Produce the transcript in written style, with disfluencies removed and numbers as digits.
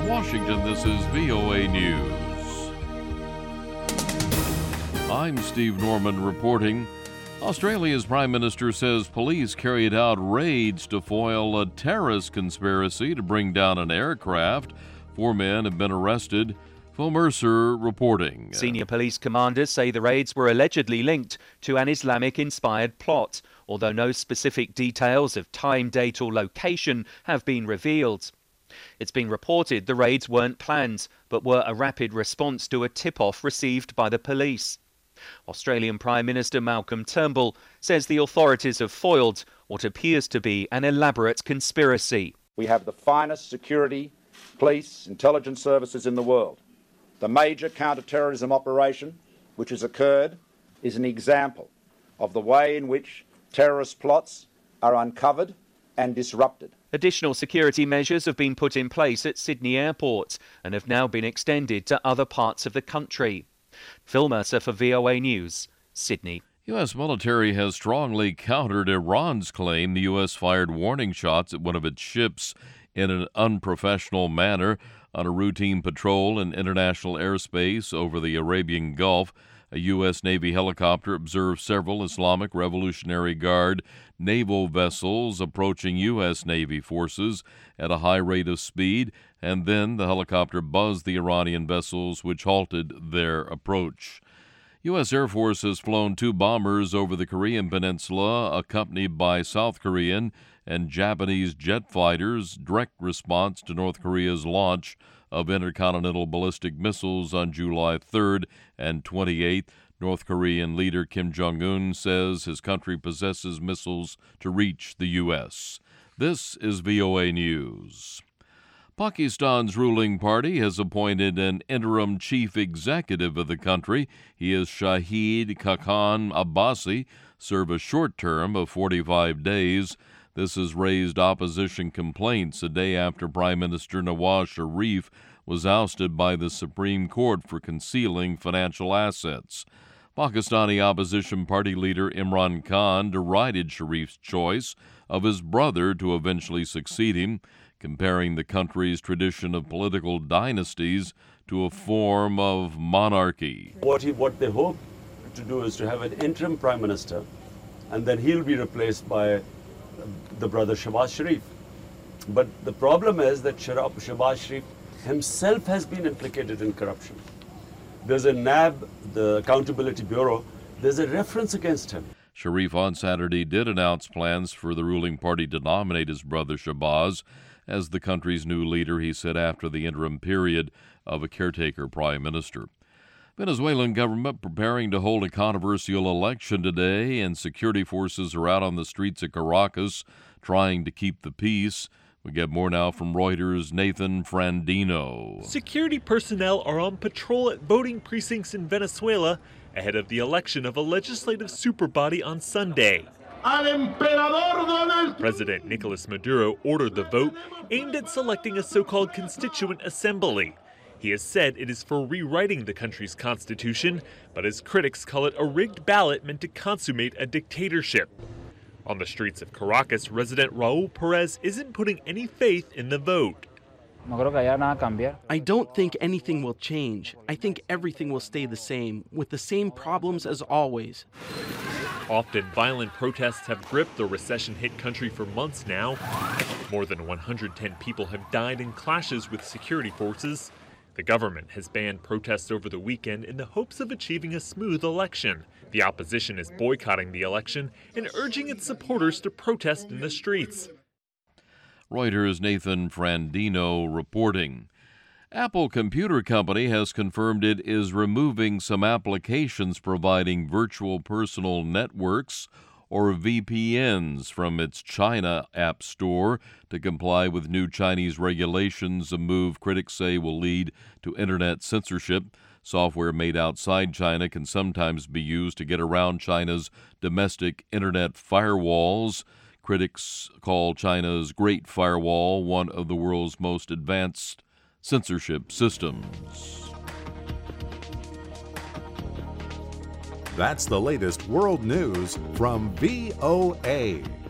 From Washington, this is VOA News. I'm Steve Norman reporting. Australia's Prime Minister says police carried out raids to foil a terrorist conspiracy to bring down an aircraft. 4 men have been arrested. Phil Mercer reporting. Senior police commanders say the raids were allegedly linked to an Islamic-inspired plot, although no specific details of time, date or location have been revealed. It's been reported the raids weren't planned, but were a rapid response to a tip-off received by the police. Australian Prime Minister Malcolm Turnbull says the authorities have foiled what appears to be an elaborate conspiracy. We have the finest security, police, intelligence services in the world. The major counter-terrorism operation which has occurred is an example of the way in which terrorist plots are uncovered and disrupted. Additional security measures have been put in place at Sydney Airport and have now been extended to other parts of the country. Phil Mercer for VOA News, Sydney. U.S. military has strongly countered Iran's claim the U.S. fired warning shots at one of its ships in an unprofessional manner on a routine patrol in international airspace over the Arabian Gulf. A U.S. Navy helicopter observed several Islamic Revolutionary Guard naval vessels approaching U.S. Navy forces at a high rate of speed, and then the helicopter buzzed the Iranian vessels, which halted their approach. U.S. Air Force has flown 2 bombers over the Korean Peninsula, accompanied by South Korean and Japanese jet fighters, direct response to North Korea's launch of intercontinental ballistic missiles on July 3rd and 28th. North Korean leader Kim Jong-un says his country possesses missiles to reach the U.S. This is VOA News. Pakistan's ruling party has appointed an interim chief executive of the country. He is Shahid Khaqan Abbasi, serve a short term of 45 days. This has raised opposition complaints a day after Prime Minister Nawaz Sharif was ousted by the Supreme Court for concealing financial assets. Pakistani opposition party leader Imran Khan derided Sharif's choice of his brother to eventually succeed him, comparing the country's tradition of political dynasties to a form of monarchy. What they hope to do is to have an interim prime minister, and then he'll be replaced by the brother Shehbaz Sharif. But the problem is that Shehbaz Sharif himself has been implicated in corruption. There's a NAB, the Accountability Bureau, there's a reference against him. Sharif on Saturday did announce plans for the ruling party to nominate his brother Shehbaz as the country's new leader, he said, after the interim period of a caretaker prime minister. Venezuelan government preparing to hold a controversial election today, and security forces are out on the streets of Caracas trying to keep the peace. We get more now from Reuters' Nathan Frandino. Security personnel are on patrol at voting precincts in Venezuela ahead of the election of a legislative superbody on Sunday. President Nicolas Maduro ordered the vote aimed at selecting a so-called constituent assembly. He has said it is for rewriting the country's constitution, but his critics call it a rigged ballot meant to consummate a dictatorship. On the streets of Caracas, resident Raul Perez isn't putting any faith in the vote. I don't think anything will change. I think everything will stay the same, with the same problems as always. Often violent protests have gripped the recession-hit country for months now. More than 110 people have died in clashes with security forces. The government has banned protests over the weekend in the hopes of achieving a smooth election. The opposition is boycotting the election and urging its supporters to protest in the streets. Reuters' Nathan Frandino reporting. Apple Computer Company has confirmed it is removing some applications providing virtual personal networks, or VPNs, from its China App Store to comply with new Chinese regulations, a move critics say will lead to internet censorship. Software made outside China can sometimes be used to get around China's domestic internet firewalls. Critics call China's Great Firewall one of the world's most advanced censorship systems. That's the latest world news from VOA.